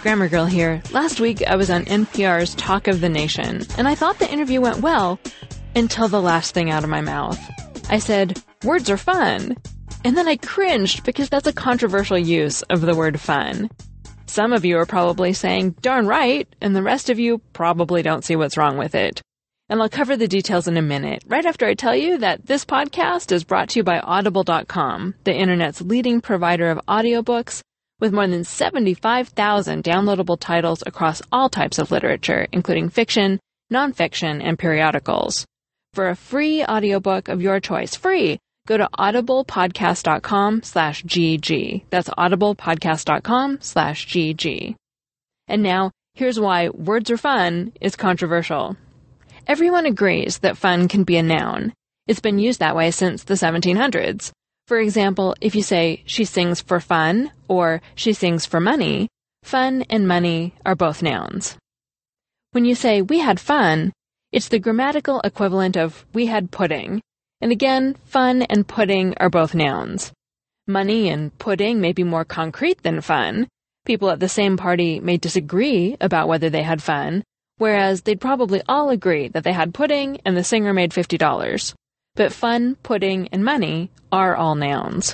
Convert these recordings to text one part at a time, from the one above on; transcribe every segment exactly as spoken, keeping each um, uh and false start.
Grammar Girl here. Last week, I was on N P R's Talk of the Nation, and I thought the interview went well until the last thing out of my mouth. I said, words are fun. And then I cringed because that's a controversial use of the word fun. Some of you are probably saying, darn right, and the rest of you probably don't see what's wrong with it. And I'll cover the details in a minute, right after I tell you that this podcast is brought to you by Audible dot com, the internet's leading provider of audiobooks, with more than seventy-five thousand downloadable titles across all types of literature, including fiction, nonfiction, and periodicals. For a free audiobook of your choice, free, go to audiblepodcast.com slash GG. That's audiblepodcast.com slash GG. And now, here's why words are fun is controversial. Everyone agrees that fun can be a noun. It's been used that way since the seventeen hundreds. For example, if you say, she sings for fun, or she sings for money, fun and money are both nouns. When you say, we had fun, it's the grammatical equivalent of we had pudding. And again, fun and pudding are both nouns. Money and pudding may be more concrete than fun. People at the same party may disagree about whether they had fun, whereas they'd probably all agree that they had pudding and the singer made fifty dollars. But fun, pudding, and money are all nouns.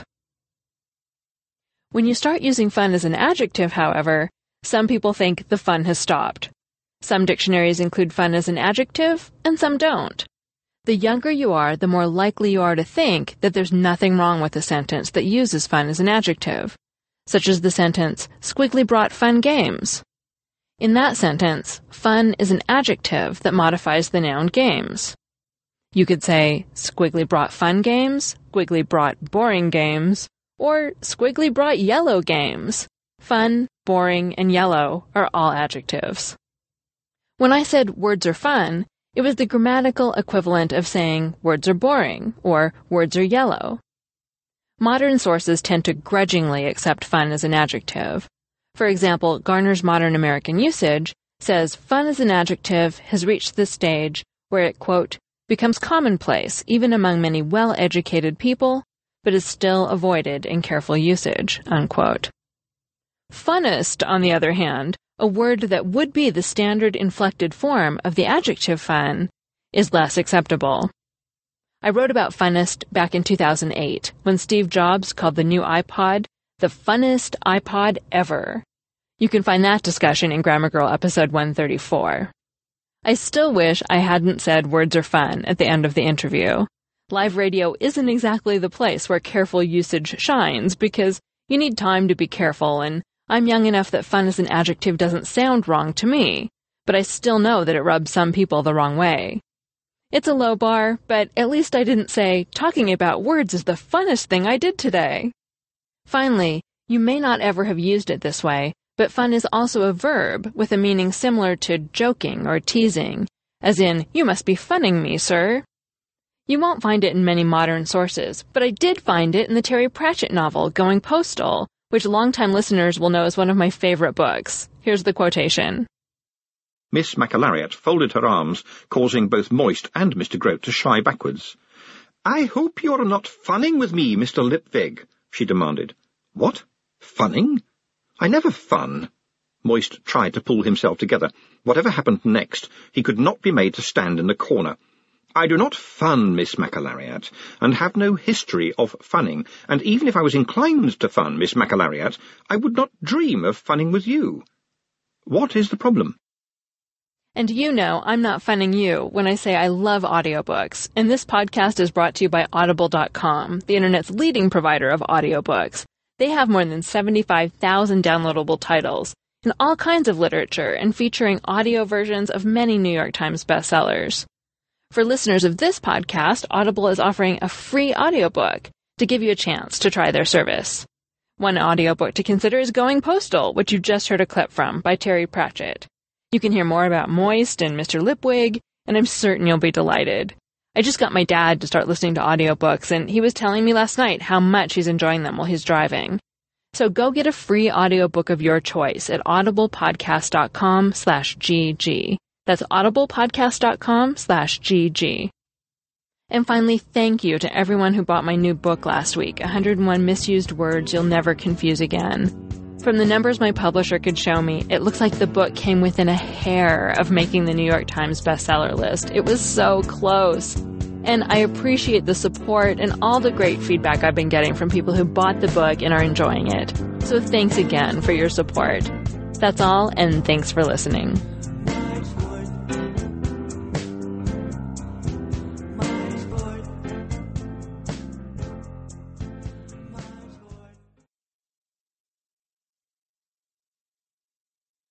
When you start using fun as an adjective, however, some people think the fun has stopped. Some dictionaries include fun as an adjective, and some don't. The younger you are, the more likely you are to think that there's nothing wrong with a sentence that uses fun as an adjective, such as the sentence, Squiggly brought fun games. In that sentence, fun is an adjective that modifies the noun games. You could say, Squiggly brought fun games, Squiggly brought boring games, or Squiggly brought yellow games. Fun, boring, and yellow are all adjectives. When I said words are fun, it was the grammatical equivalent of saying words are boring or words are yellow. Modern sources tend to grudgingly accept fun as an adjective. For example, Garner's Modern American Usage says fun as an adjective has reached the stage where it, quote, becomes commonplace even among many well-educated people, but is still avoided in careful usage, unquote. Funnest, on the other hand, a word that would be the standard inflected form of the adjective fun, is less acceptable. I wrote about funnest back in two thousand eight, when Steve Jobs called the new iPod the funnest iPod ever. You can find that discussion in Grammar Girl episode one thirty-four. I still wish I hadn't said words are fun at the end of the interview. Live radio isn't exactly the place where careful usage shines because you need time to be careful, and I'm young enough that fun as an adjective doesn't sound wrong to me, but I still know that it rubs some people the wrong way. It's a low bar, but at least I didn't say, talking about words is the funnest thing I did today. Finally, you may not ever have used it this way, but fun is also a verb with a meaning similar to joking or teasing, as in, you must be funning me, sir. You won't find it in many modern sources, but I did find it in the Terry Pratchett novel, Going Postal, which longtime listeners will know is one of my favorite books. Here's the quotation. Miss McAlariat folded her arms, causing both Moist and Mister Grote to shy backwards. I hope you're not funning with me, Mister Lipwig, she demanded. What? Funning? I never fun. Moist tried to pull himself together. Whatever happened next, he could not be made to stand in the corner. I do not fun, Miss McAlariat, and have no history of funning, and even if I was inclined to fun, Miss McAlariat, I would not dream of funning with you. What is the problem? And you know I'm not funning you when I say I love audiobooks, and this podcast is brought to you by Audible dot com, the internet's leading provider of audiobooks. They have more than seventy-five thousand downloadable titles in all kinds of literature and featuring audio versions of many New York Times bestsellers. For listeners of this podcast, Audible is offering a free audiobook to give you a chance to try their service. One audiobook to consider is Going Postal, which you just heard a clip from by Terry Pratchett. You can hear more about Moist and Mister Lipwig, and I'm certain you'll be delighted. I just got my dad to start listening to audiobooks, and he was telling me last night how much he's enjoying them while he's driving. So go get a free audiobook of your choice at audiblepodcast.com slash GG. That's audiblepodcast.com slash GG. And finally, thank you to everyone who bought my new book last week, one hundred one Misused Words You'll Never Confuse Again. From the numbers my publisher could show me, it looks like the book came within a hair of making the New York Times bestseller list. It was so close. And I appreciate the support and all the great feedback I've been getting from people who bought the book and are enjoying it. So thanks again for your support. That's all, and thanks for listening.